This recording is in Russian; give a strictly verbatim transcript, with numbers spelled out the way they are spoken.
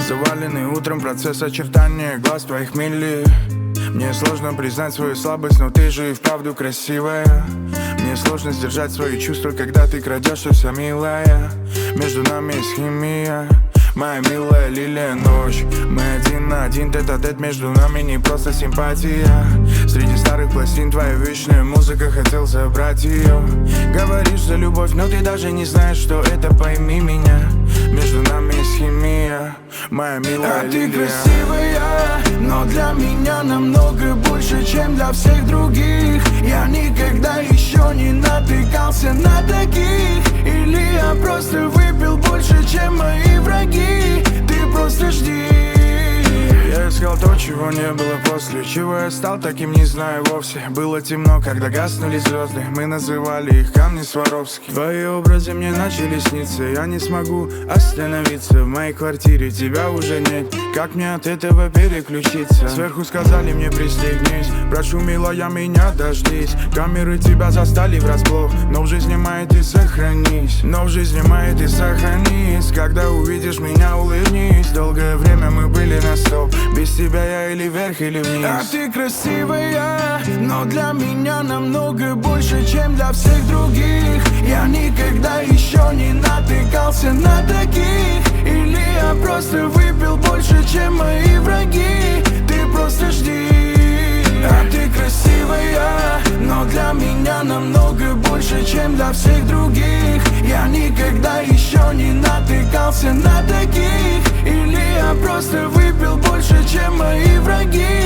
Заваленный утром процесс очертания глаз твоих мили. Мне сложно признать свою слабость, но ты же и вправду красивая. Мне сложно сдержать свои чувства, когда ты крадешься вся милая. Между нами есть химия, моя милая лилия ночь. Мы один на один, тет-а-тет, между нами не просто симпатия. Среди старых пластин твоя вечная музыка, хотел забрать ее. Говоришь за любовь, но ты даже не знаешь, что это, пойми меня. Между нами есть химия, моя милая а лилия. ты красивая, но для меня намного больше, чем для всех других. Я никогда еще не натыкался на таких. Или я просто выпил больше, чем мои враги. Ты просто жди. Я искал то, чего не было после. Чего я стал таким, не знаю вовсе. Было темно, когда гаснули звезды. Мы называли их камни Сваровски. Твои образы мне начали сниться. Я не смогу остановиться. В моей квартире тебя уже нет. Как мне от этого переключиться? Сверху сказали мне пристегнись. Прошу, милая, меня дождись. Камеры тебя застали врасплох. Но в жизни моей ты сохранись. Но в жизни моей ты сохранись. Когда увидишь меня, улыбнись. Долгое время мы были на стоп. Без тебя я или вверх, или вниз. А ты красивая, но для меня намного больше, чем для всех других. Я никогда еще не натыкался на таких. Или я просто выпил больше, чем мои враги. Ты просто жди. А ты красивая, но для меня намного больше, чем для всех других. Я никогда еще не натыкался на таких. Или я просто выпил больше, чем мои враги.